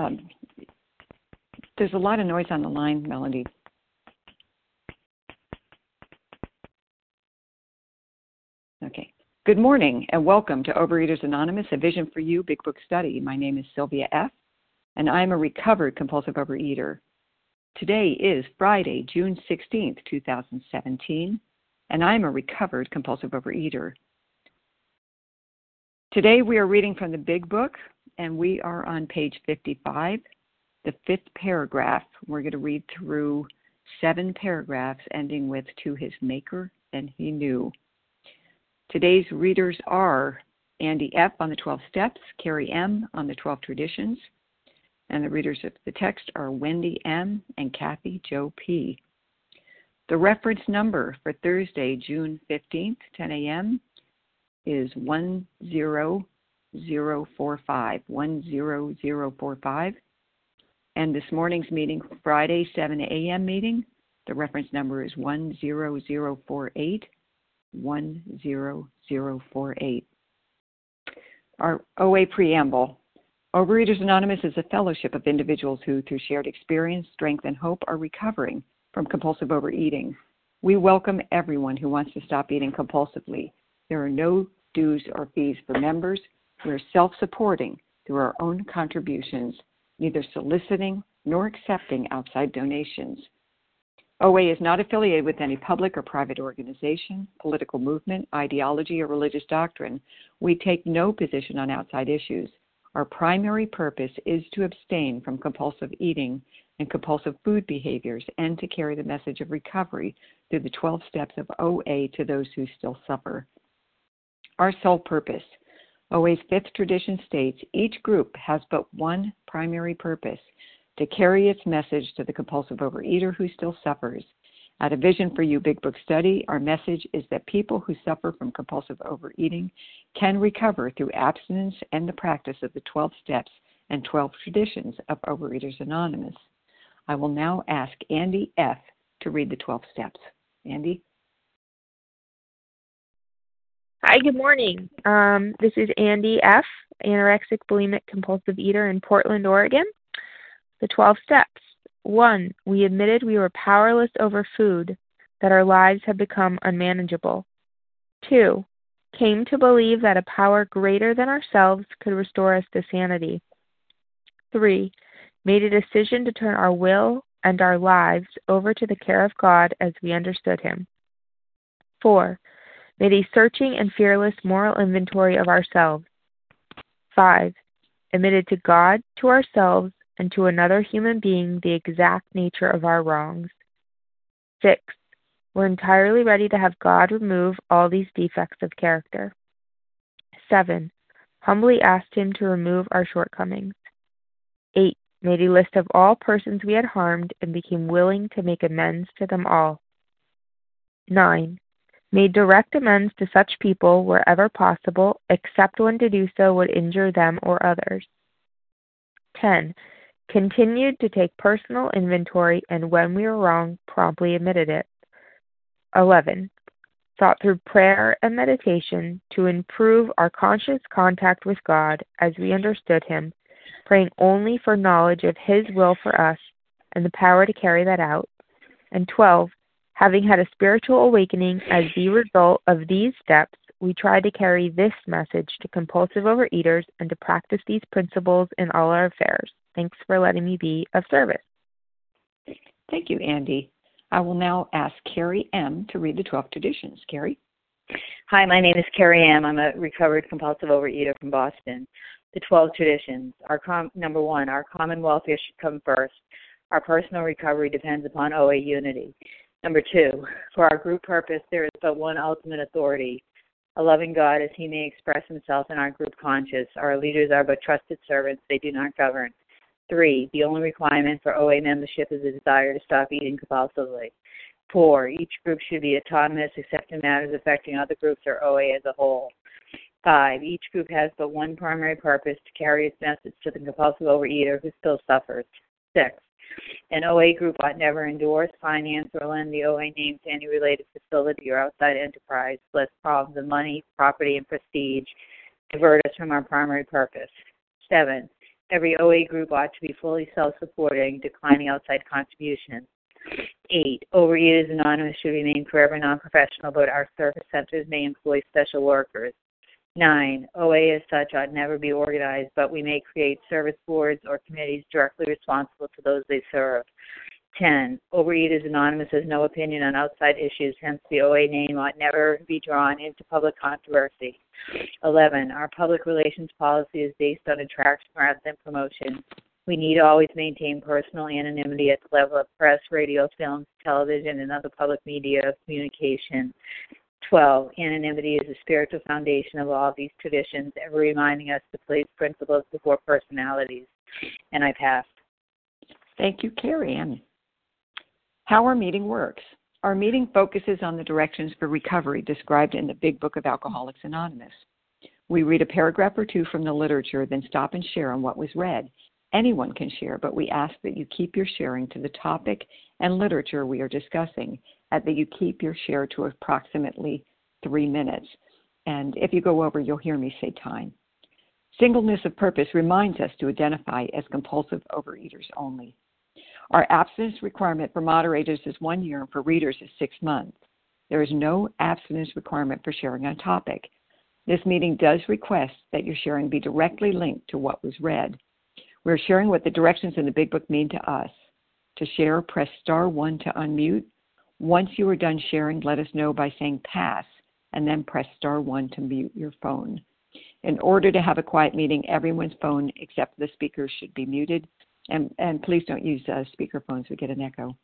There's a lot of noise on the line, Melody. Okay. Good morning and welcome to Overeaters Anonymous, a Vision for You Big Book Study. My name is Sylvia F., and I'm a recovered compulsive overeater. Today is Friday, June 16th, 2017, and I'm a recovered compulsive overeater. Today we are reading from the Big Book, and we are on page 55, the 5th paragraph. We're going to read through 7 paragraphs ending with "To his maker and he knew." Today's readers are Andy F. on the 12 Steps, Carrie M. on the 12 Traditions, and the readers of the text are Wendy M. and Kathy Jo P. The reference number for Thursday, June 15th, 10 a.m. is 10045, 10045. And this morning's meeting, Friday, 7 a.m. meeting, the reference number is 10048, 10048. Our OA Preamble. Overeaters Anonymous is a fellowship of individuals who, through shared experience, strength, and hope, are recovering from compulsive overeating. We welcome everyone who wants to stop eating compulsively. There are no dues or fees for members. We are self-supporting through our own contributions, neither soliciting nor accepting outside donations. OA is not affiliated with any public or private organization, political movement, ideology, or religious doctrine. We take no position on outside issues. Our primary purpose is to abstain from compulsive eating and compulsive food behaviors and to carry the message of recovery through the 12 steps of OA to those who still suffer. Our sole purpose. OA's 5th tradition states each group has but one primary purpose: to carry its message to the compulsive overeater who still suffers. At a Vision for You Big Book Study, our message is that people who suffer from compulsive overeating can recover through abstinence and the practice of the 12 steps and 12 traditions of Overeaters Anonymous. I will now ask Andy F. to read the 12 steps. Andy? Hi, good morning. This is Andy F., anorexic bulimic compulsive eater in Portland, Oregon. The 12 steps. 1. We admitted we were powerless over food, that our lives had become unmanageable. 2. Came to believe that a power greater than ourselves could restore us to sanity. 3. Made a decision to turn our will and our lives over to the care of God as we understood Him. 4. Made a searching and fearless moral inventory of ourselves. 5. Admitted to God, to ourselves, and to another human being the exact nature of our wrongs. 6. We're entirely ready to have God remove all these defects of character. 7. Humbly asked Him to remove our shortcomings. 8. Made a list of all persons we had harmed and became willing to make amends to them all. 9. Made direct amends to such people wherever possible, except when to do so would injure them or others. 10. Continued to take personal inventory and when we were wrong, promptly admitted it. 11. Sought through prayer and meditation to improve our conscious contact with God as we understood Him, praying only for knowledge of His will for us and the power to carry that out. And 12. Having had a spiritual awakening as the result of these steps, we tried to carry this message to compulsive overeaters and to practice these principles in all our affairs. Thanks for letting me be of service. Thank you, Andy. I will now ask Carrie M. to read the 12 traditions. Carrie? Hi, my name is Carrie M. I'm a recovered compulsive overeater from Boston. The 12 traditions. Number 1, our common welfare should come first. Our personal recovery depends upon OA unity. Number 2, for our group purpose, there is but one ultimate authority, a loving God as He may express Himself in our group conscience. Our leaders are but trusted servants. They do not govern. 3, the only requirement for OA membership is a desire to stop eating compulsively. 4, each group should be autonomous except in matters affecting other groups or OA as a whole. 5, each group has but one primary purpose: to carry its message to the compulsive overeater who still suffers. 6, an OA group ought never endorse, finance, or lend the OA name to any related facility or outside enterprise, lest problems of money, property, and prestige divert us from our primary purpose. 7, Every OA group ought to be fully self-supporting, declining outside contributions. 8, Overeaters Anonymous should remain forever non-professional, but our service centers may employ special workers. 9, OA as such ought never be organized, but we may create service boards or committees directly responsible to those they serve. 10, Overeaters Anonymous has no opinion on outside issues, hence the OA name ought never be drawn into public controversy. 11, our public relations policy is based on attraction rather than promotion. We need to always maintain personal anonymity at the level of press, radio, films, television, and other public media communication. 12, anonymity is the spiritual foundation of all of these traditions, ever reminding us to place principles before personalities. And I pass. Thank you, Carrie Ann. How our meeting works. Our meeting focuses on the directions for recovery described in the Big Book of Alcoholics Anonymous. We read a paragraph or two from the literature, then stop and share on what was read. Anyone can share, but we ask that you keep your sharing to the topic and literature we are discussing, and that you keep your share to approximately 3 minutes. And if you go over, you'll hear me say time. Singleness of purpose reminds us to identify as compulsive overeaters only. Our abstinence requirement for moderators is 1 year and for readers is 6 months. There is no abstinence requirement for sharing on topic. This meeting does request that your sharing be directly linked to what was read. We're sharing what the directions in the Big Book mean to us. To share, press *1 to unmute. Once you are done sharing, let us know by saying pass, and then press *1 to mute your phone. In order to have a quiet meeting, everyone's phone except the speaker should be muted. And please don't use speakerphones, we get an echo.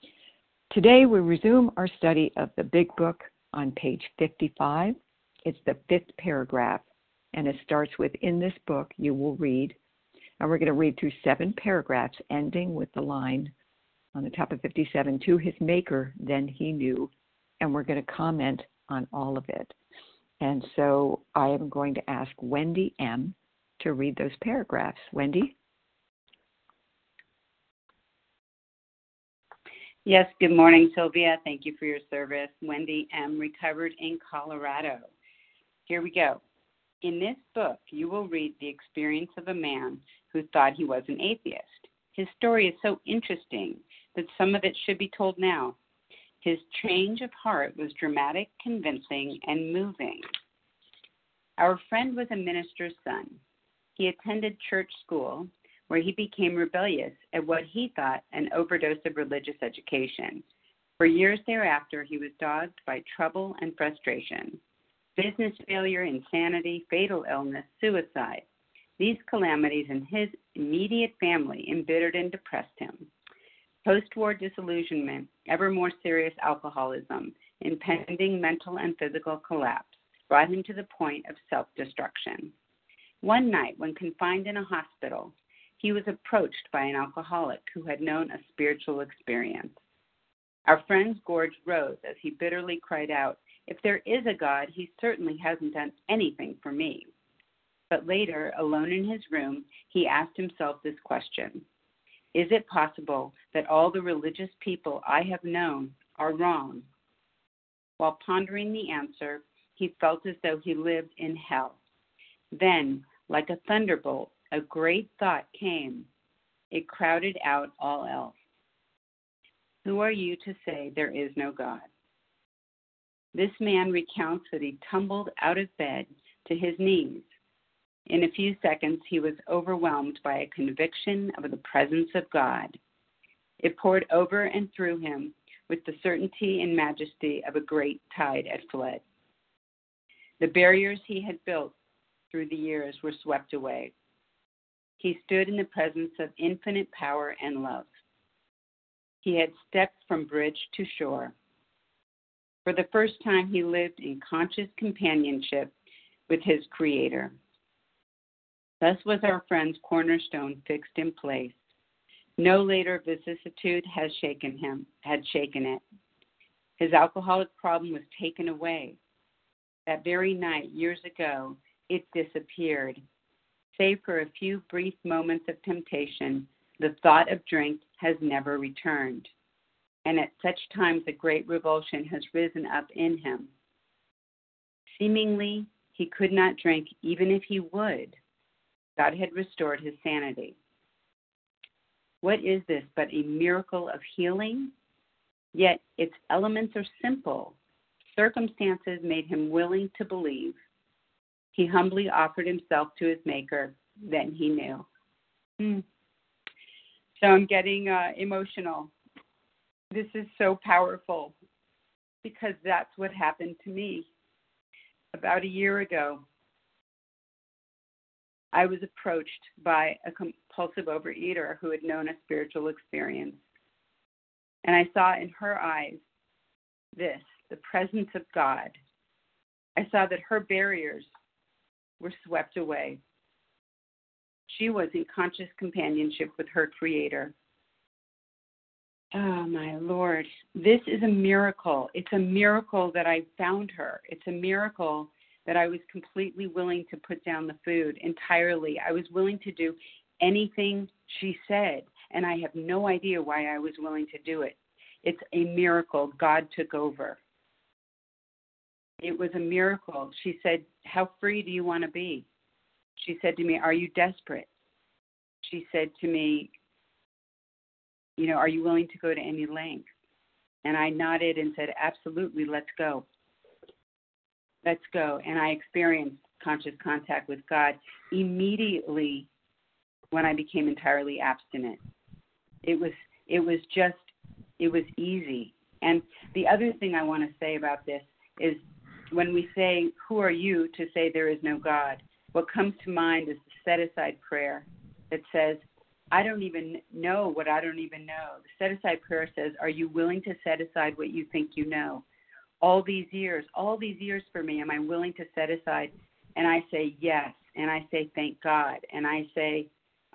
Today we resume our study of the Big Book on page 55. It's the 5th paragraph, and it starts with, in this book you will read, and we're going to read through 7 paragraphs, ending with the line on the top of 57, to his maker then he knew, and we're going to comment on all of it. And so I am going to ask Wendy M. to read those paragraphs. Wendy? Yes, good morning, Sylvia. Thank you for your service. Wendy M., recovered in Colorado. Here we go. In this book, you will read the experience of a man who thought he was an atheist. His story is so interesting that some of it should be told now. His change of heart was dramatic, convincing, and moving. Our friend was a minister's son. He attended church school, where he became rebellious at what he thought an overdose of religious education. For years thereafter, he was dogged by trouble and frustration. Business failure, insanity, fatal illness, suicide. These calamities in his immediate family embittered and depressed him. Post-war disillusionment, ever more serious alcoholism, impending mental and physical collapse brought him to the point of self-destruction. One night, when confined in a hospital, he was approached by an alcoholic who had known a spiritual experience. Our friend's gorge rose as he bitterly cried out, "If there is a God, he certainly hasn't done anything for me." But later, alone in his room, he asked himself this question: is it possible that all the religious people I have known are wrong? While pondering the answer, he felt as though he lived in hell. Then, like a thunderbolt, a great thought came. It crowded out all else. Who are you to say there is no God? This man recounts that he tumbled out of bed to his knees. In a few seconds, he was overwhelmed by a conviction of the presence of God. It poured over and through him with the certainty and majesty of a great tide at flood. The barriers he had built through the years were swept away. He stood in the presence of infinite power and love. He had stepped from bridge to shore. For the first time, he lived in conscious companionship with his Creator. Thus was our friend's cornerstone fixed in place. No later vicissitude had shaken it. His alcoholic problem was taken away. That very night, years ago, it disappeared. Save for a few brief moments of temptation, the thought of drink has never returned. And at such times, a great revulsion has risen up in him. Seemingly, he could not drink even if he would. God had restored his sanity. What is this but a miracle of healing? Yet its elements are simple. Circumstances made him willing to believe. He humbly offered himself to his Maker. Then he knew. So I'm getting emotional. This is so powerful because that's what happened to me. About a year ago, I was approached by a compulsive overeater who had known a spiritual experience. And I saw in her eyes this, the presence of God. I saw that her barriers were swept away. She was in conscious companionship with her Creator. Oh, my Lord. This is a miracle. It's a miracle that I found her. It's a miracle that I was completely willing to put down the food entirely. I was willing to do anything she said, and I have no idea why I was willing to do it. It's a miracle. God took over. It was a miracle. She said, how free do you want to be? She said to me, are you desperate? She said to me, are you willing to go to any length? And I nodded and said, absolutely, let's go. Let's go. And I experienced conscious contact with God immediately when I became entirely abstinent. It was easy. And the other thing I want to say about this is when we say, who are you to say there is no God? What comes to mind is the set-aside prayer that says, I don't even know what I don't even know. The set-aside prayer says, are you willing to set aside what you think you know? All these years for me, am I willing to set aside? And I say yes, and I say thank God, and I say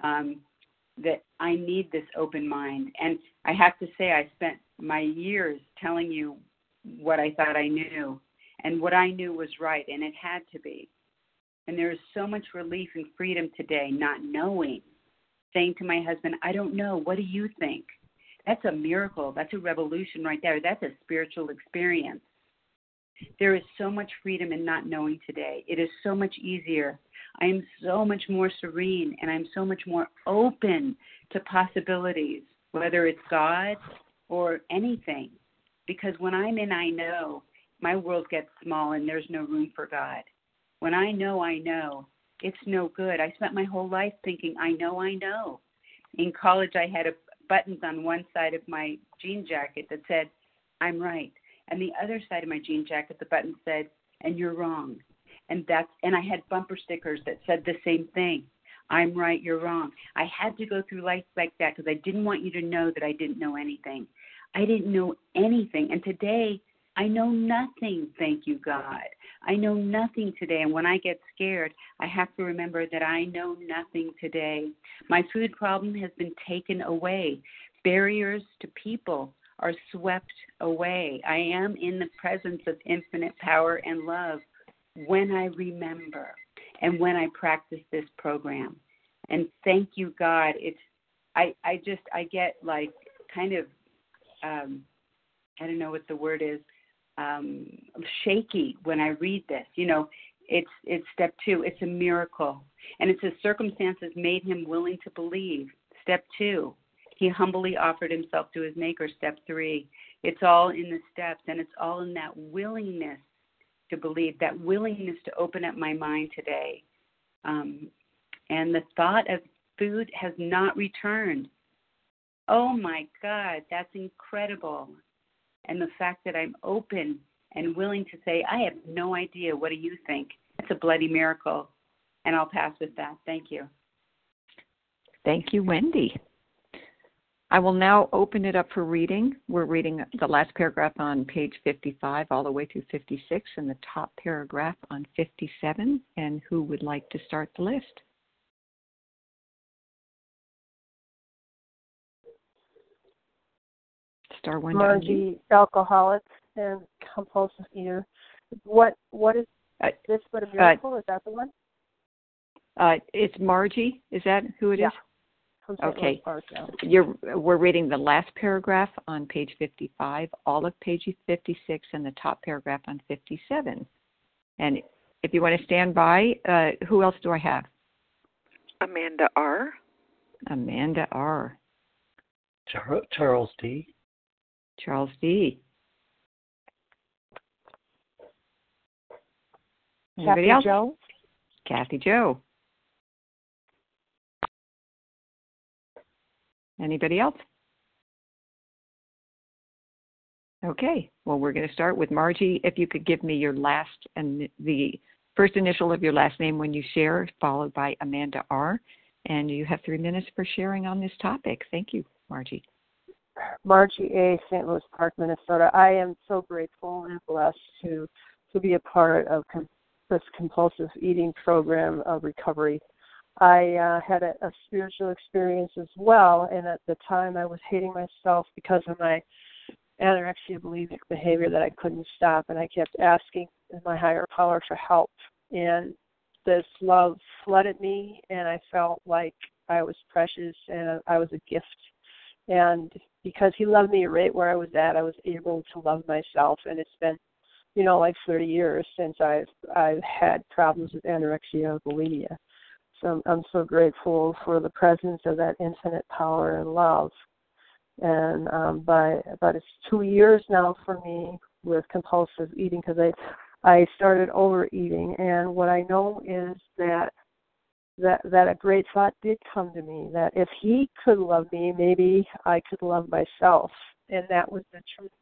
that I need this open mind. And I have to say I spent my years telling you what I thought I knew, and what I knew was right, and it had to be. And there is so much relief and freedom today not knowing, saying to my husband, I don't know, what do you think? That's a miracle. That's a revolution right there. That's a spiritual experience. There is so much freedom in not knowing today. It is so much easier. I am so much more serene, and I'm so much more open to possibilities, whether it's God or anything. Because when I'm in I know, my world gets small and there's no room for God. When I know, it's no good. I spent my whole life thinking, I know. In college, I had buttons on one side of my jean jacket that said, I'm right. And the other side of my jean jacket, the button said, and you're wrong. And I had bumper stickers that said the same thing. I'm right, you're wrong. I had to go through life like that because I didn't want you to know that I didn't know anything. I didn't know anything. And today, I know nothing, thank you, God. I know nothing today. And when I get scared, I have to remember that I know nothing today. My food problem has been taken away. Barriers to people are swept away. I am in the presence of infinite power and love when I remember and when I practice this program. And thank you, God. I get like kind of, I don't know what the word is, shaky when I read this. It's step 2. It's a miracle. And it says circumstances made him willing to believe. Step 2. He humbly offered himself to his Maker. Step 3. It's all in the steps, and it's all in that willingness to believe, that willingness to open up my mind today. And the thought of food has not returned. Oh, my God, that's incredible. And the fact that I'm open and willing to say, I have no idea. What do you think? It's a bloody miracle. And I'll pass with that. Thank you. Thank you, Wendy. I will now open it up for reading. We're reading the last paragraph on page 55 all the way through 56 and the top paragraph on 57. And who would like to start the list? Star one. Margie, alcoholic and compulsive eater. What is this but a miracle? Is that the one? It's Margie. Is that who it is? Okay. Yeah. We're reading the last paragraph on page 55, all of page 56, and the top paragraph on 57. And if you want to stand by, who else do I have? Amanda R. Amanda R. Charles D. Charles D. Anybody Kathy else? Joe. Kathy Joe. Anybody else? Okay. Well, we're going to start with Margie. If you could give me your last and the first initial of your last name when you share, followed by Amanda R. And you have 3 minutes for sharing on this topic. Thank you, Margie. Margie A., St. Louis Park, Minnesota. I am so grateful and blessed to be a part of this compulsive eating program of recovery. I had a spiritual experience as well, and at the time I was hating myself because of my anorexia bulimic behavior that I couldn't stop, and I kept asking my higher power for help. And this love flooded me, and I felt like I was precious and I was a gift. And because he loved me right where I was at, I was able to love myself. And it's been, like 30 years since I've had problems with anorexia or bulimia. So I'm so grateful for the presence of that infinite power and love. And but it's 2 years now for me with compulsive eating because I started overeating. And what I know is that a great thought did come to me, that if he could love me, maybe I could love myself. And that was the truth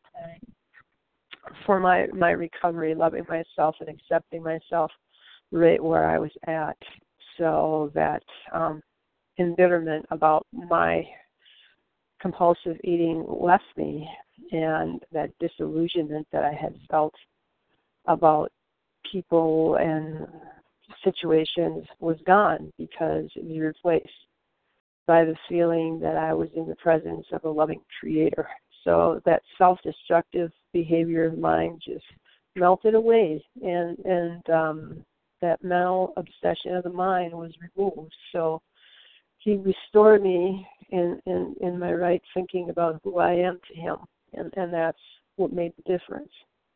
for my recovery, loving myself and accepting myself right where I was at. So that embitterment about my compulsive eating left me, and that disillusionment that I had felt about people and situations was gone because it was replaced by the feeling that I was in the presence of a loving creator. So that self-destructive behavior of mine just melted away, and that mental obsession of the mind was removed. So he restored me in my right thinking about who I am to him, and that's what made the difference.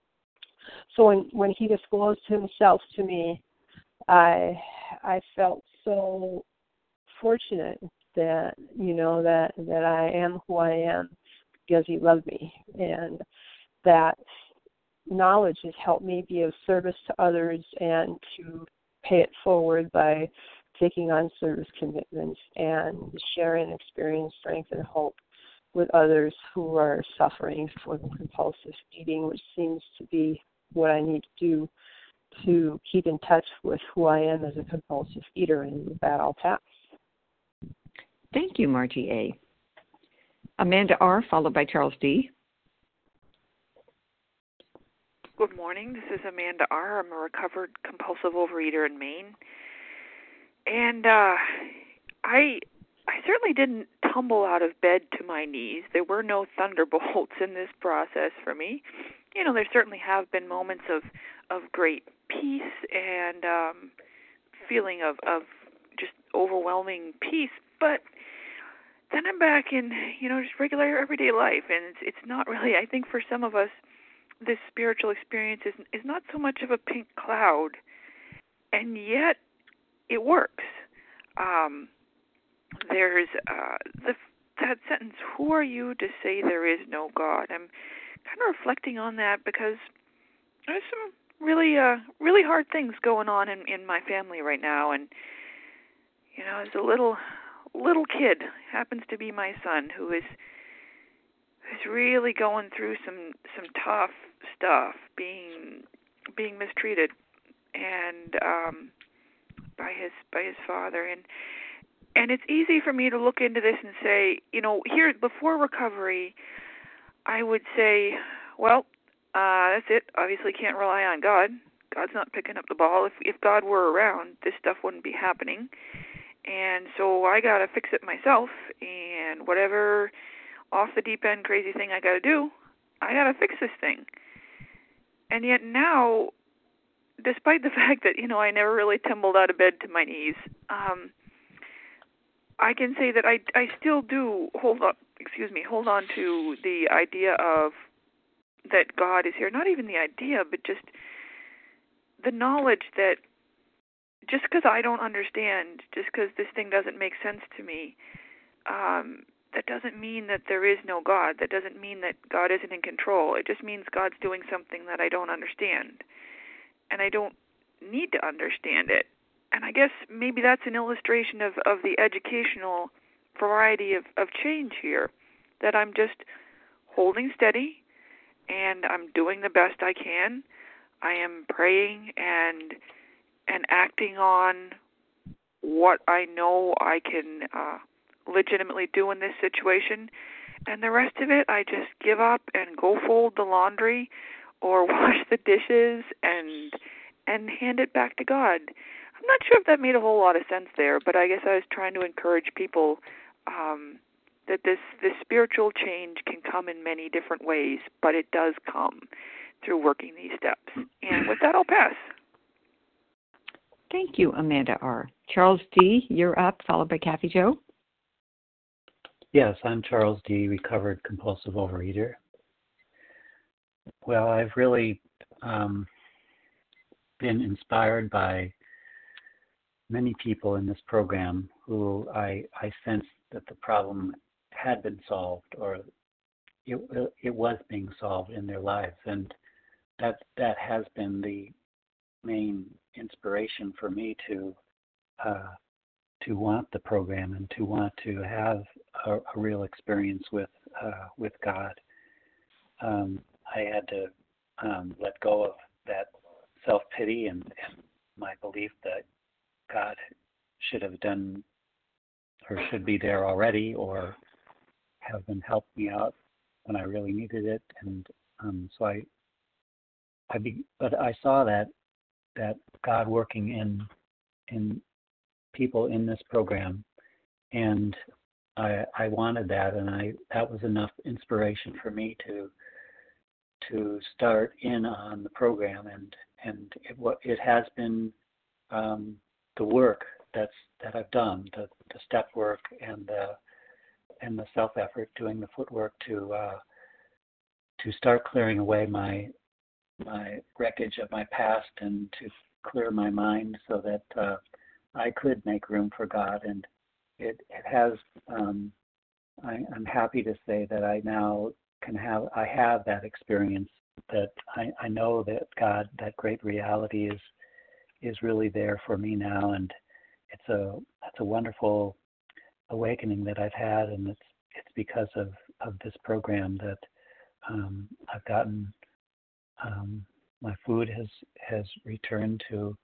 So when he disclosed himself to me, I felt so fortunate that that I am who I am because he loved me, and that knowledge has helped me be of service to others and to pay it forward by taking on service commitments and sharing experience, strength, and hope with others who are suffering from compulsive eating, which seems to be what I need to do to keep in touch with who I am as a compulsive eater, and with that I'll pass. Thank you, Margie A. Amanda R., followed by Charles D. Good morning. This is Amanda R. I'm a recovered compulsive overeater in Maine. And I certainly didn't tumble out of bed to my knees. There were no thunderbolts in this process for me. There certainly have been moments of great peace and feeling of just overwhelming peace. But then I'm back in, just regular everyday life. And it's not really, I think for some of us, this spiritual experience is not so much of a pink cloud, and yet it works. There's that sentence, "Who are you to say there is no God?" I'm kind of reflecting on that because there's some really hard things going on in my family right now, and there's a little kid, happens to be my son, who is really going through some tough stuff, being mistreated, and by his father, and it's easy for me to look into this and say, here before recovery, I would say, well, that's it. Obviously, can't rely on God. God's not picking up the ball. If God were around, this stuff wouldn't be happening, and so I gotta fix it myself, and whatever off the deep end crazy thing I got to do, I got to fix this thing. And yet now, despite the fact that, I never really tumbled out of bed to my knees, I can say that I still do hold on to the idea of that God is here. Not even the idea, but just the knowledge that just because I don't understand, just because this thing doesn't make sense to me, that doesn't mean that there is no God. That doesn't mean that God isn't in control. It just means God's doing something that I don't understand. And I don't need to understand it. And I guess maybe that's an illustration of the educational variety of change here, that I'm just holding steady and I'm doing the best I can. I am praying and acting on what I know I can legitimately do in this situation, and the rest of it I just give up and go fold the laundry or wash the dishes and hand it back to God. I'm not sure if that made a whole lot of sense there, but I guess I was trying to encourage people that this spiritual change can come in many different ways, but it does come through working these steps. And with that, I'll pass. Thank you, Amanda R. Charles D., you're up, followed by Kathy Jo. Yes, I'm Charles D., recovered compulsive overeater. Well, I've really been inspired by many people in this program who I sensed that the problem had been solved, or it was being solved in their lives, and that has been the main inspiration for me to want the program and to want to have a real experience with God. I had to let go of that self-pity and my belief that God should have done or should be there already or have been helping me out when I really needed it. And so but I saw that God working in people in this program, and I wanted that, and that was enough inspiration for me to start in on the program, and it has been the work that I've done, the step work and the self effort, doing the footwork to start clearing away my wreckage of my past and to clear my mind so that I could make room for God. And it has, I'm happy to say that I now I have that experience, that I know that God, that great reality is really there for me now. And it's a wonderful awakening that I've had, and it's because of this program that I've gotten, my food has returned to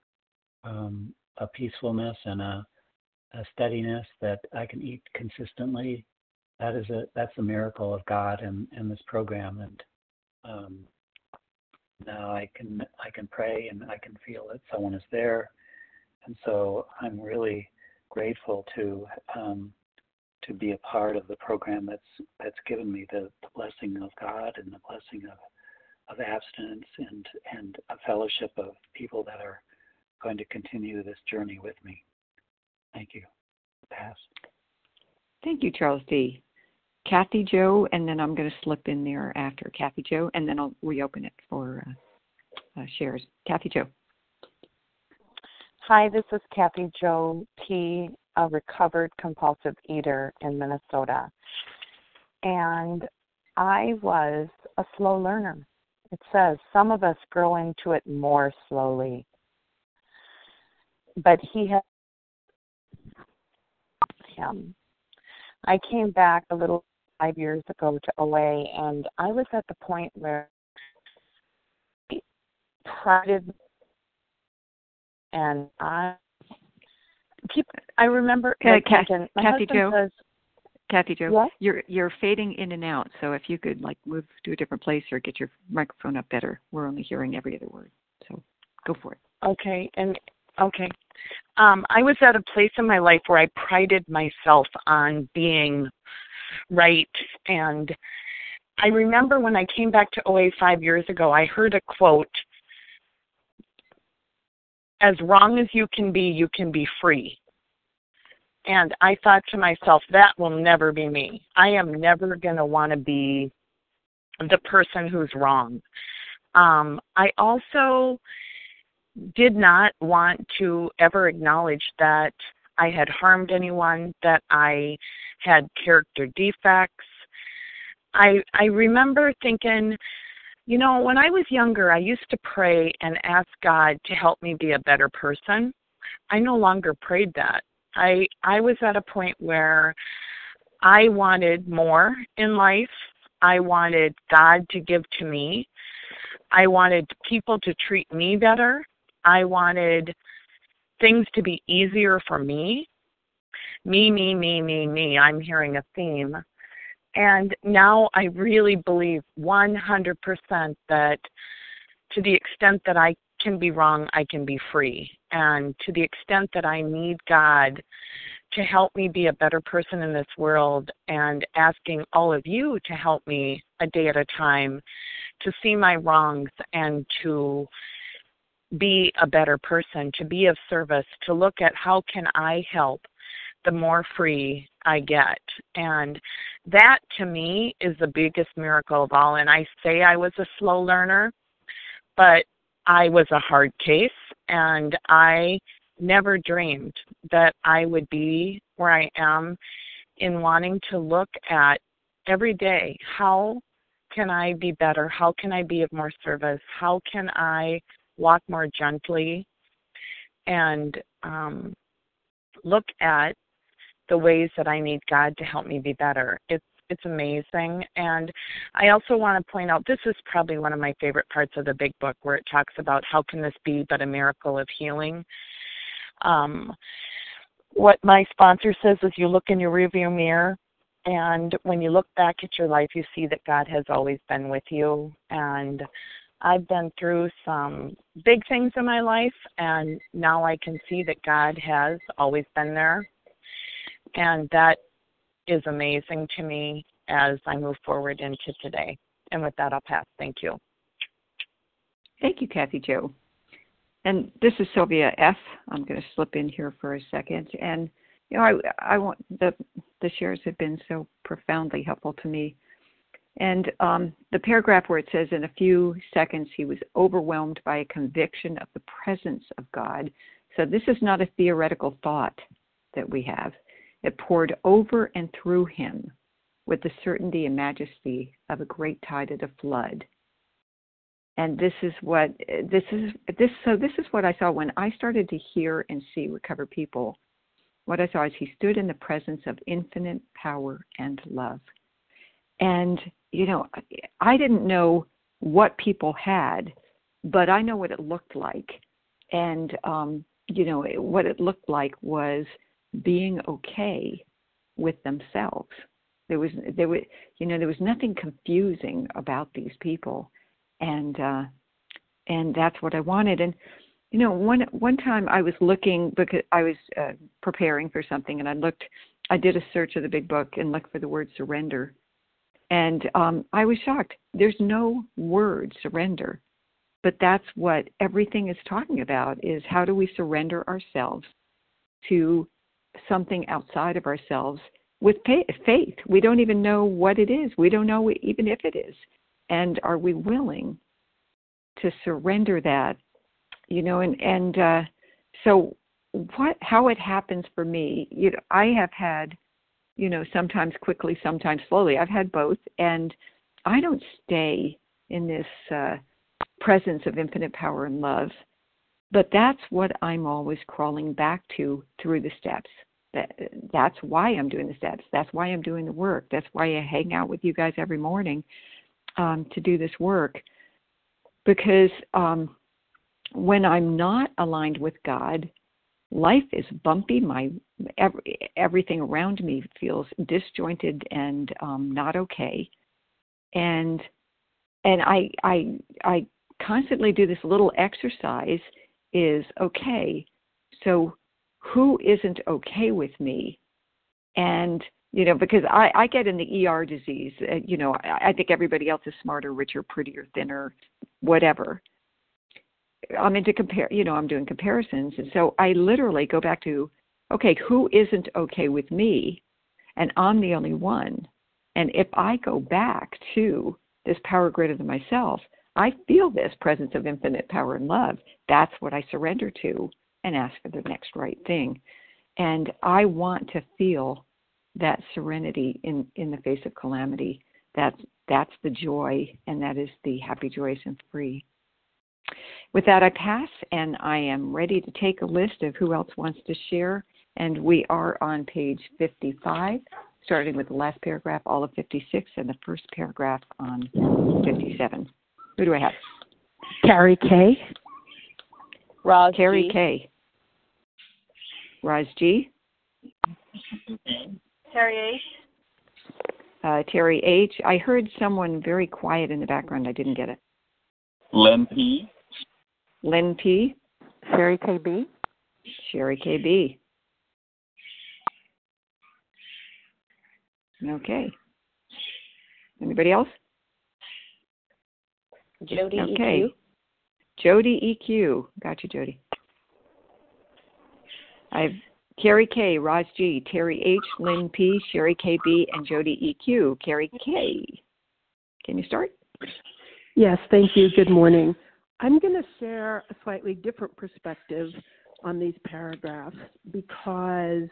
a peacefulness and a steadiness that I can eat consistently. That's a miracle of God and this program, and now I can pray and I can feel that someone is there, and so I'm really grateful to be a part of the program that's given me the blessing of God and the blessing of abstinence and a fellowship of people that are going to continue this journey with me. Thank you. Pass. Thank you, Charles D. Kathy Jo, and then I'm going to slip in there after Kathy Jo, and then I'll reopen it for shares. Kathy Jo. Hi, this is Kathy Jo T., a recovered compulsive eater in Minnesota. And I was a slow learner. It says some of us grow into it more slowly. But he had him. I came back a little 5 years ago to OA, and I was at the point where I prided, and I remember Kathy Jo. Says, Kathy Jo, what? You're fading in and out. So if you could move to a different place or get your microphone up better, we're only hearing every other word. So go for it. Okay. I was at a place in my life where I prided myself on being right, and I remember when I came back to OA 5 years ago, I heard a quote: "As wrong as you can be free." And I thought to myself, that will never be me. I am never going to want to be the person who's wrong. I also did not want to ever acknowledge that I had harmed anyone, that I had character defects. I remember thinking, when I was younger, I used to pray and ask God to help me be a better person. I no longer prayed that. I was at a point where I wanted more in life. I wanted God to give to me. I wanted people to treat me better. I wanted things to be easier for me. Me. I'm hearing a theme. And now I really believe 100% that to the extent that I can be wrong, I can be free. And to the extent that I need God to help me be a better person in this world, and asking all of you to help me a day at a time to see my wrongs and to be a better person, to be of service, to look at how can I help, the more free I get. And that to me is the biggest miracle of all. And I say I was a slow learner, but I was a hard case, and I never dreamed that I would be where I am in wanting to look at every day, how can I be better? How can I be of more service? How can I walk more gently? And look at the ways that I need God to help me be better. It's amazing. And I also want to point out, this is probably one of my favorite parts of the big book, where it talks about how can this be but a miracle of healing. What my sponsor says is you look in your rearview mirror, and when you look back at your life, you see that God has always been with you. And I've been through some big things in my life, and now I can see that God has always been there. And that is amazing to me as I move forward into today. And with that, I'll pass. Thank you. Thank you, Kathy Jo. And this is Sylvia F. I'm going to slip in here for a second. And, I want the shares have been so profoundly helpful to me. And the paragraph where it says, in a few seconds, he was overwhelmed by a conviction of the presence of God. So this is not a theoretical thought that we have. It poured over and through him with the certainty and majesty of a great tide at a flood. And this is what I saw when I started to hear and see recovered people. What I saw is he stood in the presence of infinite power and love. And, I didn't know what people had, but I know what it looked like. And, what it looked like was being okay with themselves. There was nothing confusing about these people. And that's what I wanted. And, one time I was looking, because I was preparing for something, and I did a search of the big book and looked for the word surrender. And I was shocked. There's no word surrender. But that's what everything is talking about, is how do we surrender ourselves to something outside of ourselves with faith. We don't even know what it is. We don't know even if it is. And are we willing to surrender that? So how it happens for me, I have had, sometimes quickly, sometimes slowly. I've had both, and I don't stay in this presence of infinite power and love, but that's what I'm always crawling back to through the steps. That's why I'm doing the steps. That's why I'm doing the work. That's why I hang out with you guys every morning to do this work, because when I'm not aligned with God, life is bumpy. Everything around me feels disjointed and not okay. And I constantly do this little exercise. Is okay. So who isn't okay with me? And because I get in the ER disease. I think everybody else is smarter, richer, prettier, thinner, whatever. I'm into I'm doing comparisons. And so I literally go back to, okay, who isn't okay with me? And I'm the only one. And if I go back to this power greater than myself, I feel this presence of infinite power and love. That's what I surrender to and ask for the next right thing. And I want to feel that serenity in the face of calamity. That's the joy, and that is the happy, joyous, and free. With that, I pass, and I am ready to take a list of who else wants to share. And we are on page 55, starting with the last paragraph, all of 56, and the first paragraph on 57. Who do I have? Carrie K. Roz Carrie G. K. Roz G. Terry H. Terry H. I heard someone very quiet in the background. I didn't get it. Len P. Lynn P. Sherry KB. Sherry KB. Okay. Anybody else? Jody Okay. EQ. Jody EQ. Got you, Jody. I have Carrie K, Roz G, Terry H, Lynn P, Sherry KB, and Jody EQ. Carrie K. Can you start? Yes, thank you. Good morning. I'm going to share a slightly different perspective on these paragraphs because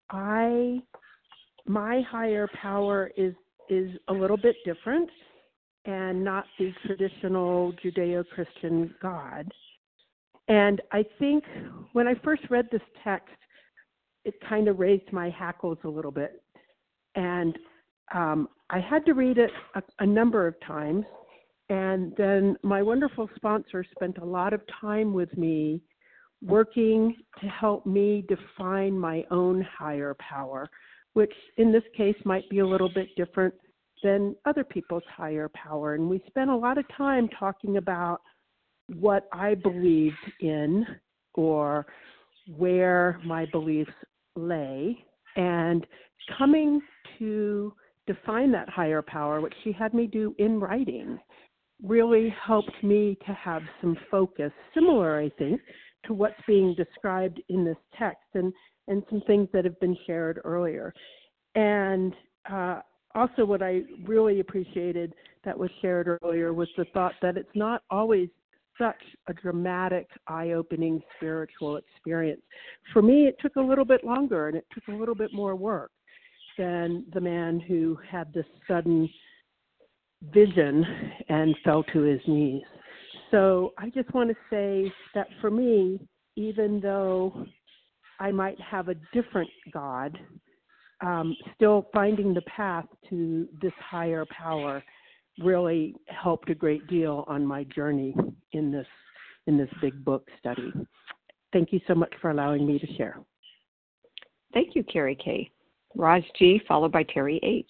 my higher power is a little bit different and not the traditional Judeo-Christian God. And I think when I first read this text, it kind of raised my hackles a little bit. And I had to read it a number of times. And then my wonderful sponsor spent a lot of time with me working to help me define my own higher power, which in this case might be a little bit different than other people's higher power. And we spent a lot of time talking about what I believed in or where my beliefs lay, and coming to define that higher power, which she had me do in writing, really helped me to have some focus, similar, I think, to what's being described in this text and some things that have been shared earlier. And also what I really appreciated that was shared earlier was the thought that it's not always such a dramatic, eye-opening spiritual experience. For me, it took a little bit longer and it took a little bit more work than the man who had this sudden vision and fell to his knees. So I just want to say that for me, even though I might have a different God, still finding the path to this higher power really helped a great deal on my journey in this big book study. Thank you so much for allowing me to share. Thank you, Carrie K. Roz G, followed by Terry H.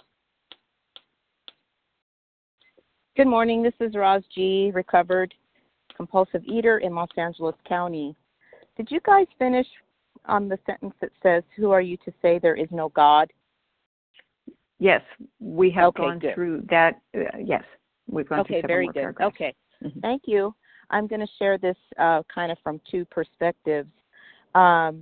Good morning. This is Roz G, recovered compulsive eater in Los Angeles County. Did you guys finish on the sentence that says, "Who are you to say there is no God"? Yes, we have Okay, gone good. through that. Yes, we've gone through Okay, several very more good. paragraphs. Okay, Mhm. thank you. I'm going to share this kind of from two perspectives. The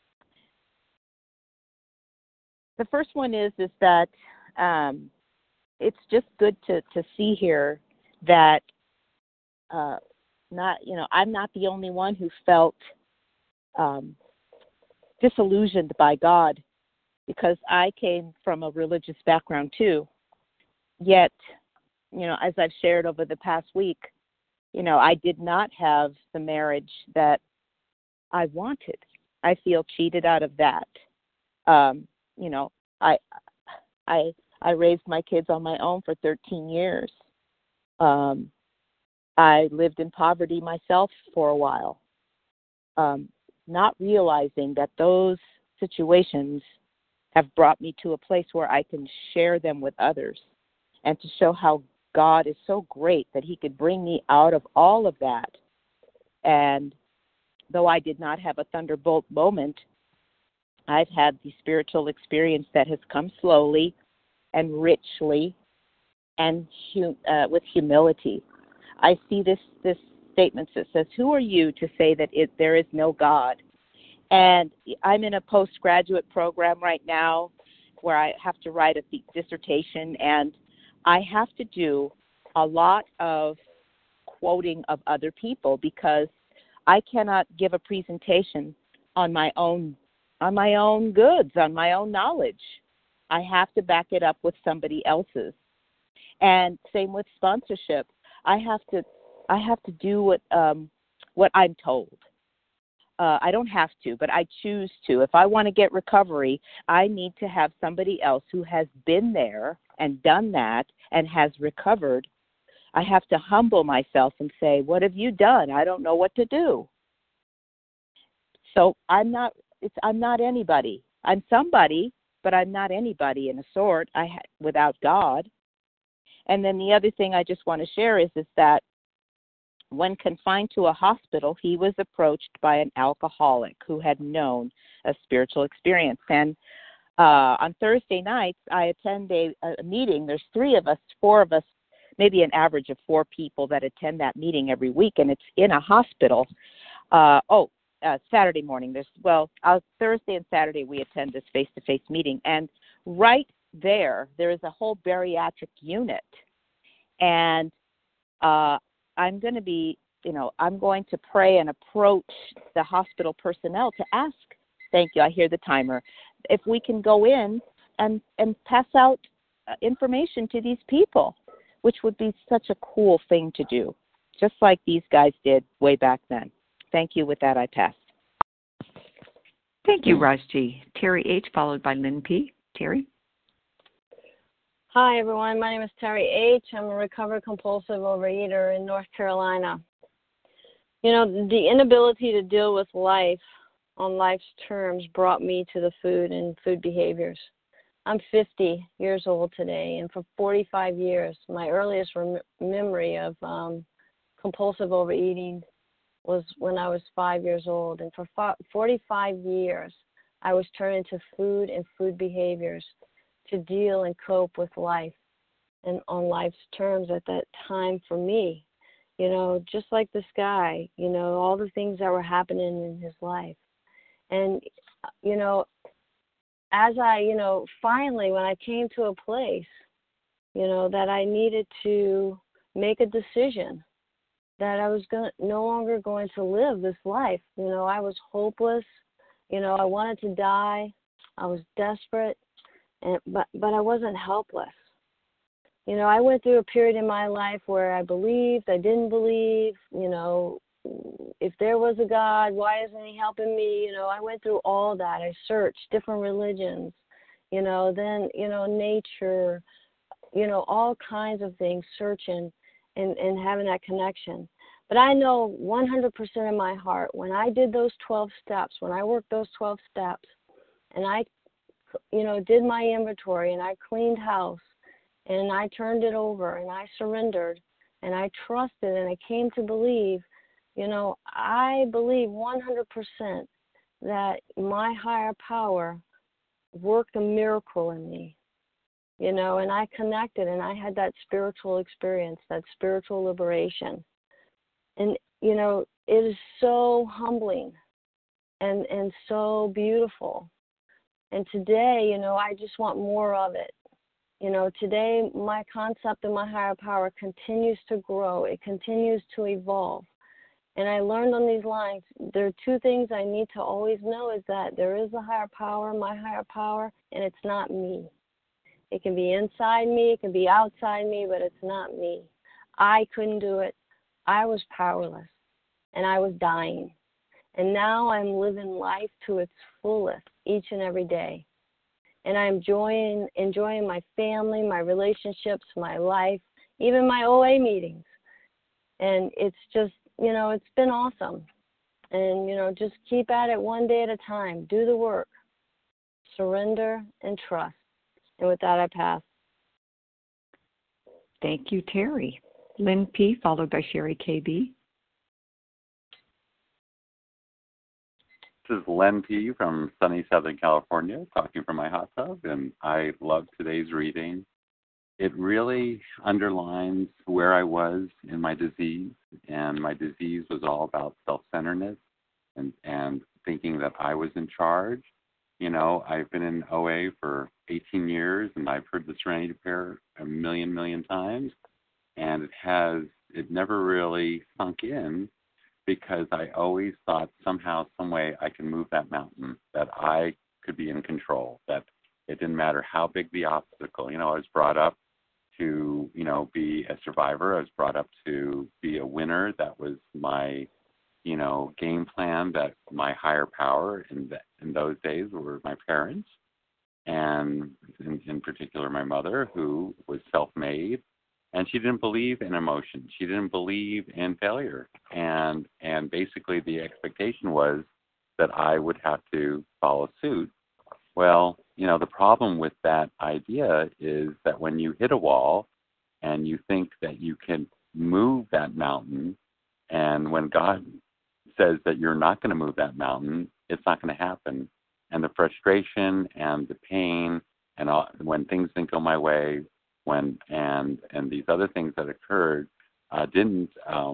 first one is that it's just good to see here that I'm not the only one who felt disillusioned by God, because I came from a religious background too. Yet, as I've shared over the past week, I did not have the marriage that I wanted. I feel cheated out of that. I raised my kids on my own for 13 years. I lived in poverty myself for a while, not realizing that those situations have brought me to a place where I can share them with others and to show how God is so great that he could bring me out of all of that. And though I did not have a thunderbolt moment, I've had the spiritual experience that has come slowly and richly and with humility. I see this statement that says, "Who are you to say that there is no God?" And I'm in a postgraduate program right now where I have to write a dissertation, and I have to do a lot of quoting of other people, because I cannot give a presentation on my own goods, on my own knowledge. I have to back it up with somebody else's. And same with sponsorship. I have to do what I'm told. I don't have to, but I choose to. If I want to get recovery, I need to have somebody else who has been there and done that and has recovered. I have to humble myself and say, what have you done? I don't know what to do. So I'm not anybody. I'm somebody, but I'm not anybody in a sort without God. And then the other thing I just want to share is that when confined to a hospital, he was approached by an alcoholic who had known a spiritual experience. And on Thursday nights, I attend a meeting. There's 4 of us, maybe an average of 4 people that attend that meeting every week, and it's in a hospital. Saturday morning. Thursday and Saturday we attend this face-to-face meeting, and right there is a whole bariatric unit, and I'm going to pray and approach the hospital personnel to ask. Thank you. I hear the timer. If we can go in and pass out information to these people, which would be such a cool thing to do, just like these guys did way back then. Thank you. With that, I pass. Thank you, Rajji. Terry H., followed by Lynn P. Terry? Hi, everyone. My name is Terry H. I'm a recovered compulsive overeater in North Carolina. You know, the inability to deal with life on life's terms brought me to the food and food behaviors. I'm 50 years old today, and for 45 years, my earliest memory of compulsive overeating was when I was 5 years old. And for 45 years, I was turning to food and food behaviors to deal and cope with life and on life's terms at that time for me. You know, just like this guy, you know, all the things that were happening in his life. And, you know, as I, you know, finally when I came to a place, you know, that I needed to make a decision that I was no longer going to live this life. You know, I was hopeless. You know, I wanted to die. I was desperate, but I wasn't helpless. You know, I went through a period in my life where I believed, I didn't believe. You know, if there was a God, why isn't he helping me? You know, I went through all that. I searched different religions, you know, then, you know, nature, you know, all kinds of things, searching and having that connection. But I know 100% in my heart, when I did those 12 steps, when I worked those 12 steps, and I, you know, did my inventory, and I cleaned house, and I turned it over, and I surrendered, and I trusted, and I came to believe, you know, I believe 100% that my higher power worked a miracle in me. You know, and I connected, and I had that spiritual experience, that spiritual liberation. And, you know, it is so humbling and so beautiful. And today, you know, I just want more of it. You know, today my concept of my higher power continues to grow. It continues to evolve. And I learned on these lines, there are 2 things I need to always know is that there is a higher power, my higher power, and it's not me. It can be inside me, it can be outside me, but it's not me. I couldn't do it. I was powerless, and I was dying. And now I'm living life to its fullest each and every day. And I'm enjoying my family, my relationships, my life, even my OA meetings. And it's just, you know, it's been awesome. And, you know, just keep at it one day at a time. Do the work. Surrender and trust. And with that, I pass. Thank you, Terry. Lynn P., followed by Sherry KB. This is Len P. from sunny Southern California, talking from my hot tub, and I love today's reading. It really underlines where I was in my disease, and my disease was all about self-centeredness and thinking that I was in charge. You know, I've been in OA for 18 years, and I've heard the Serenity Prayer a million times, and it has it never really sunk in because I always thought somehow, some way I can move that mountain, that I could be in control, that it didn't matter how big the obstacle. I was brought up to, be a survivor. I was brought up to be a winner. That was my, game plan, that my higher power in those days were my parents, and in particular my mother, who was self-made, and she didn't believe in emotion. She didn't believe in failure, and basically the expectation was that I would have to follow suit. Well, the problem with that idea is that when you hit a wall and you think that you can move that mountain, and when God says that you're not going to move that mountain, it's not going to happen. And the frustration and the pain, and when things didn't go my way, and these other things that occurred didn't,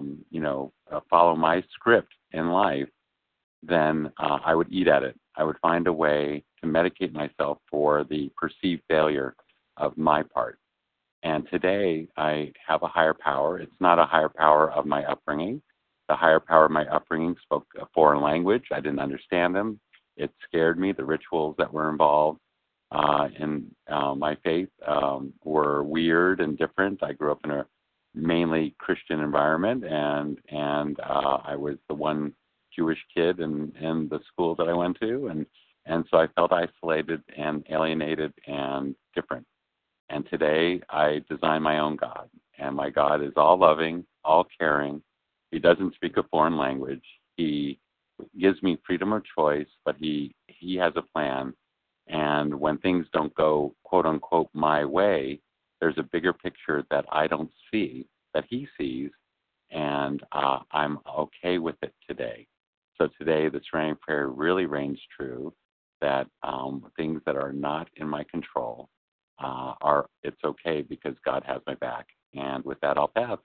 follow my script in life, then I would eat at it. I would find a way to medicate myself for the perceived failure of my part. And today I have a higher power. It's not a higher power of my upbringing. The higher power of my upbringing spoke a foreign language. I didn't understand them. It scared me. The rituals that were involved in my faith were weird and different. I grew up in a mainly Christian environment, and I was the one Jewish kid in the school that I went to, and so I felt isolated and alienated and different. And today I design my own God, and my God is all loving, all caring. He doesn't speak a foreign language. He gives me freedom of choice, but he has a plan. And when things don't go, quote unquote, my way, there's a bigger picture that I don't see, that he sees, and I'm okay with it today. So today the Ceranic Prayer really reigns true, that things that are not in my control it's okay because God has my back. And with that, I'll pass.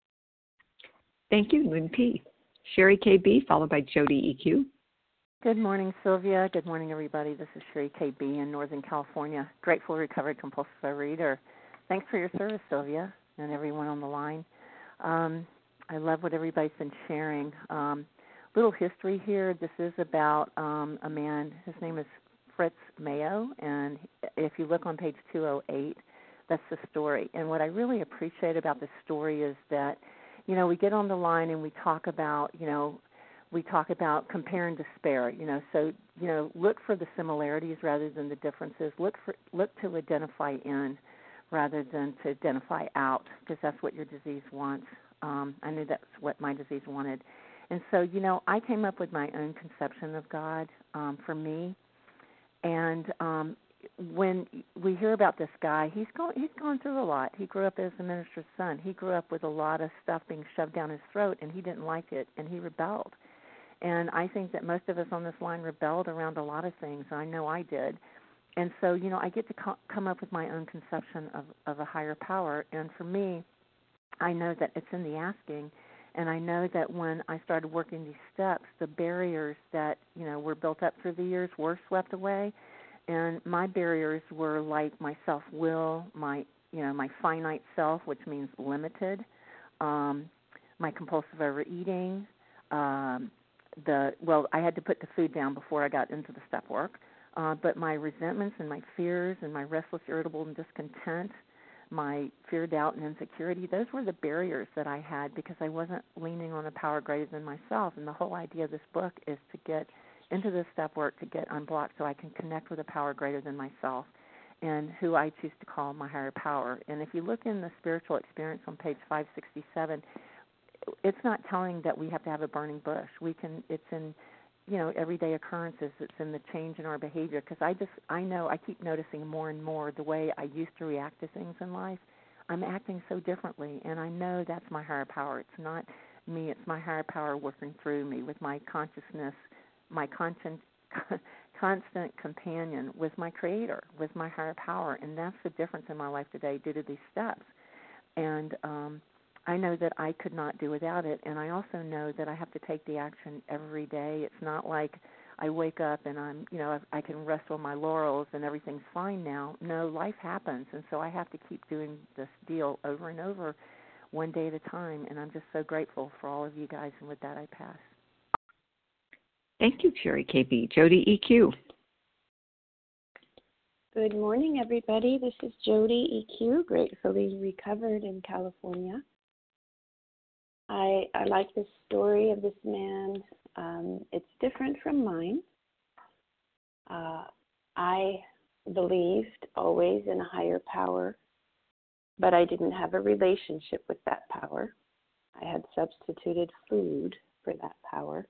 Thank you, Lynn P. Sherry KB, followed by Jody EQ. Good morning, Sylvia. Good morning, everybody. This is Sherry KB in Northern California. Grateful recovered compulsive overeater. Thanks for your service, Sylvia, and everyone on the line. I love what everybody's been sharing. Little history here. This is about a man. His name is Fritz Mayo, and if you look on page 208, that's the story. And what I really appreciate about this story is that, we get on the line and we talk about, compare and despair, so, look for the similarities rather than the differences. Look to identify in rather than to identify out, because that's what your disease wants. I knew that's what my disease wanted. And so, I came up with my own conception of God for me. And when we hear about this guy, he's gone through a lot. He grew up as a minister's son. He grew up with a lot of stuff being shoved down his throat, and he didn't like it, and he rebelled. And I think that most of us on this line rebelled around a lot of things. I know I did. And so, I get to come up with my own conception of a higher power. And for me, I know that it's in the asking. And I know that when I started working these steps, the barriers that, were built up through the years were swept away. And my barriers were like my self-will, my finite self, which means limited, my compulsive overeating, I had to put the food down before I got into the step work, but my resentments and my fears and my restless, irritable, and discontent, my fear, doubt, and insecurity, those were the barriers that I had because I wasn't leaning on a power greater than myself. And the whole idea of this book is to get into this step work, to get unblocked so I can connect with a power greater than myself and who I choose to call my higher power. And if you look in the spiritual experience on page 567, it's not telling that we have to have a burning bush. It's in, everyday occurrences. It's in the change in our behavior. Because I know I keep noticing more and more the way I used to react to things in life. I'm acting so differently, and I know that's my higher power. It's not me. It's my higher power working through me with my consciousness, my constant companion with my Creator, with my higher power. And that's the difference in my life today due to these steps. And I know that I could not do without it, and I also know that I have to take the action every day. It's not like I wake up and I can rest on my laurels and everything's fine now. No, life happens, and so I have to keep doing this deal over and over one day at a time. And I'm just so grateful for all of you guys. And with that, I pass. Thank you, Sherry KB. Jody EQ. Good morning, everybody. This is Jody EQ, gratefully recovered in California. I like the story of this man. It's different from mine. I believed always in a higher power, but I didn't have a relationship with that power. I had substituted food for that power.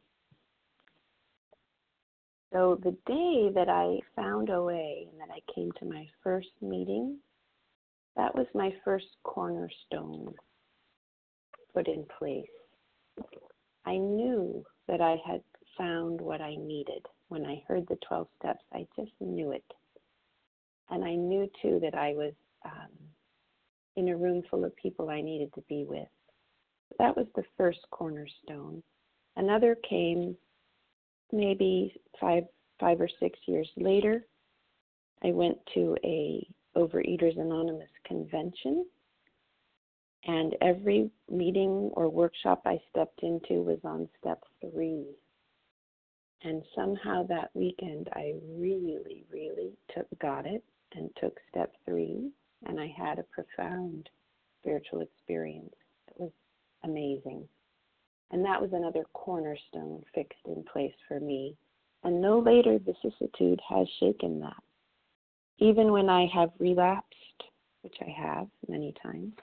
So the day that I found OA and that I came to my first meeting, that was my first cornerstone put in place. I knew that I had found what I needed. When I heard the 12 steps, I just knew it. And I knew, too, that I was in a room full of people I needed to be with. That was the first cornerstone. Another came maybe five or 6 years later. I went to a Overeaters Anonymous convention, and every meeting or workshop I stepped into was on step 3. And somehow that weekend I really, really got it and took step 3, and I had a profound spiritual experience. It was amazing. And that was another cornerstone fixed in place for me. And no later vicissitude has shaken that. Even when I have relapsed, which I have many times,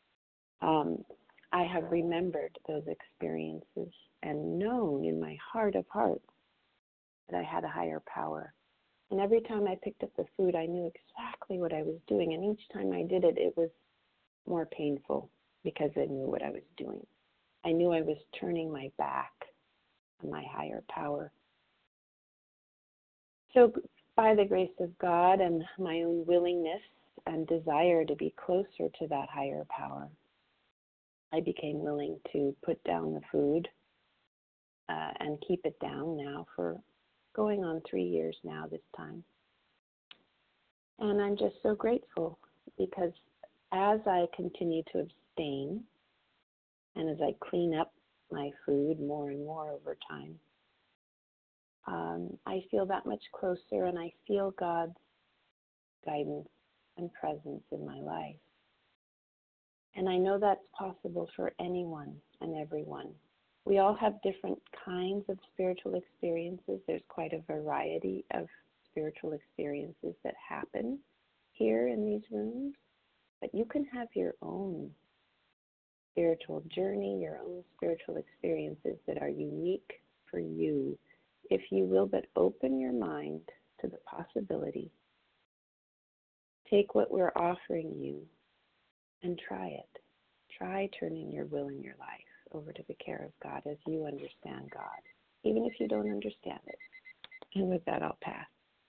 I have remembered those experiences and known in my heart of hearts that I had a higher power. And every time I picked up the food, I knew exactly what I was doing. And each time I did it, it was more painful because I knew what I was doing. I knew I was turning my back on my higher power. So by the grace of God and my own willingness and desire to be closer to that higher power, I became willing to put down the food and keep it down now for going on 3 years now this time. And I'm just so grateful because as I continue to abstain and as I clean up my food more and more over time, I feel that much closer, and I feel God's guidance and presence in my life. And I know that's possible for anyone and everyone. We all have different kinds of spiritual experiences. There's quite a variety of spiritual experiences that happen here in these rooms, but you can have your own spiritual journey, your own spiritual experiences that are unique for you, if you will but open your mind to the possibility. Take what we're offering you and try it. Try turning your will and your life over to the care of God as you understand God, even if you don't understand it. And with that, I'll pass.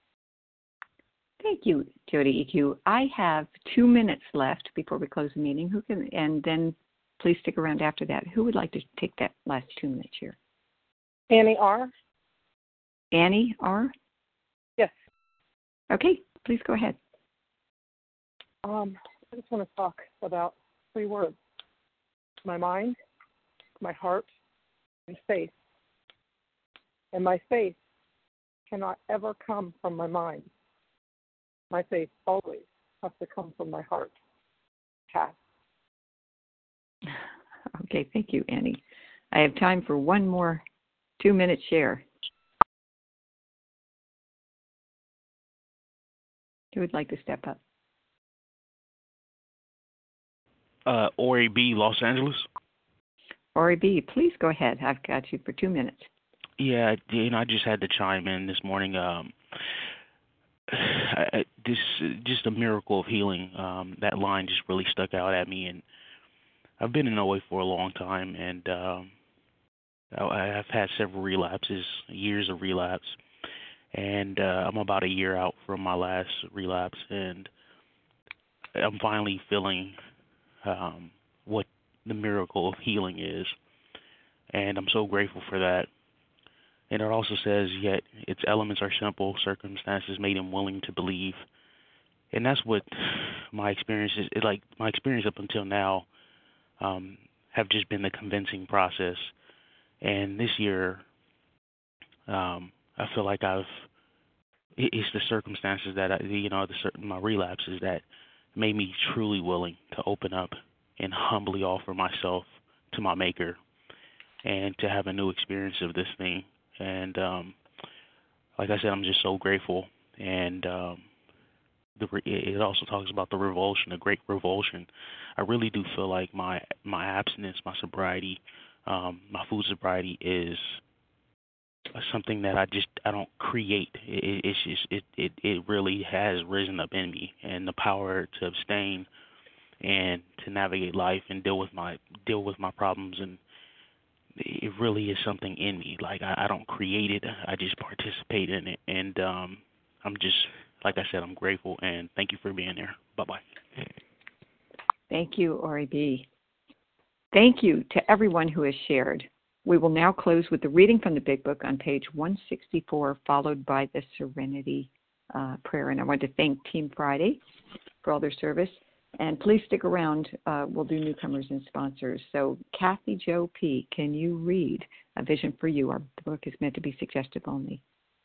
Thank you, Jody EQ. I have 2 minutes left before we close the meeting. And then please stick around after that. Who would like to take that last 2 minutes here? Annie R. Annie R. Yes. Okay, please go ahead. I just want to talk about 3 words: my mind, my heart, and faith. And my faith cannot ever come from my mind. My faith always has to come from my heart. Pass. Okay, thank you, Annie. I have time for one more 2-minute share. Who would like to step up? Ori B., Los Angeles. Ori B., please go ahead. I've got you for 2 minutes. Yeah, I just had to chime in this morning. Just a miracle of healing. That line just really stuck out at me, and I've been in OA for a long time, and I've had several relapses, years of relapse, and I'm about a year out from my last relapse, and I'm finally feeling what the miracle of healing is, and I'm so grateful for that. And it also says, yet its elements are simple, circumstances made him willing to believe. And that's what my experience is. My experience up until now, have just been the convincing process. And this year, I feel like it's the circumstances that my relapses that made me truly willing to open up and humbly offer myself to my Maker and to have a new experience of this thing. And like I said, I'm just so grateful. And it also talks about the revulsion, the great revulsion. I really do feel like my abstinence, my sobriety, my food sobriety is something that I don't create. It really has risen up in me, and the power to abstain and to navigate life and deal with my problems, and it really is something in me. Like I don't create it, I just participate in it, and I'm just, like I said, I'm grateful, and thank you for being there. Bye-bye. Thank you, Ori B. Thank you to everyone who has shared. We will now close with the reading from the Big Book on page 164, followed by the Serenity Prayer. And I want to thank Team Friday for all their service. And please stick around. We'll do newcomers and sponsors. So, Kathy Jo P., can you read A Vision for You? Our book is meant to be suggestive only.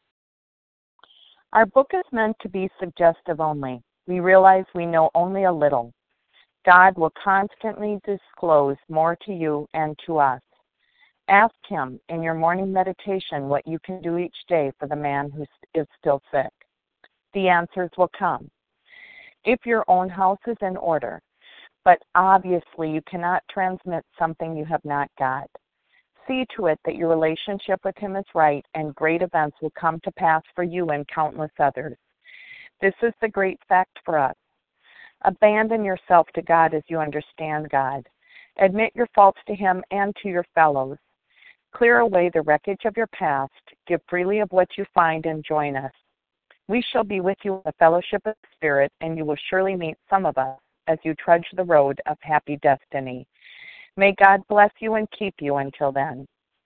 Our book is meant to be suggestive only. We realize we know only a little. God will constantly disclose more to you and to us. Ask Him in your morning meditation what you can do each day for the man who is still sick. The answers will come. If your own house is in order, but obviously you cannot transmit something you have not got, see to it that your relationship with Him is right, and great events will come to pass for you and countless others. This is the great fact for us. Abandon yourself to God as you understand God. Admit your faults to Him and to your fellows. Clear away the wreckage of your past. Give freely of what you find and join us. We shall be with you in the fellowship of the Spirit, and you will surely meet some of us as you trudge the road of happy destiny. May God bless you and keep you until then.